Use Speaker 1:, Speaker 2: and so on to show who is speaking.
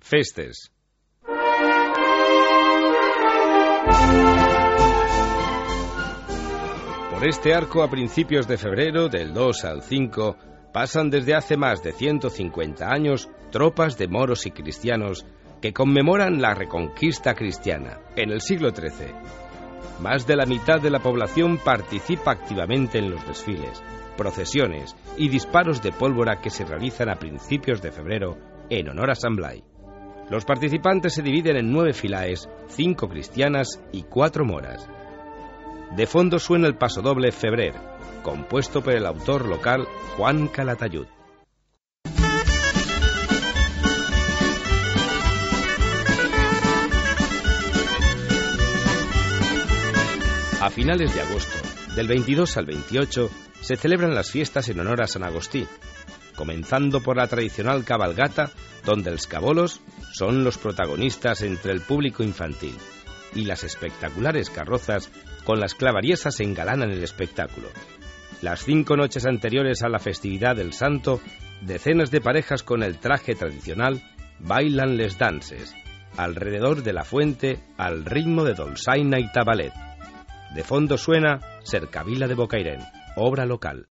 Speaker 1: Festes. Por este arco, a principios de febrero, del 2 al 5, pasan desde hace más de 150 años tropas de moros y cristianos que conmemoran la reconquista cristiana en el siglo XIII. Más de la mitad de la población participa activamente en los desfiles, procesiones y disparos de pólvora que se realizan a principios de febrero en honor a San Blai. Los participantes se dividen en 9 filaes, 5 cristianas y 4 moras. De fondo suena el pasodoble Febrer, compuesto por el autor local Juan Calatayud. A finales de agosto, del 22 al 28, se celebran las fiestas en honor a San Agustí, comenzando por la tradicional cabalgata, donde los cabolos son los protagonistas entre el público infantil, y las espectaculares carrozas con las clavariesas engalanan el espectáculo. Las 5 noches anteriores a la festividad del santo, decenas de parejas con el traje tradicional bailan les danses, alrededor de la fuente al ritmo de dolçaina y tabalet. De fondo suena Cercavila de Bocairent, obra local.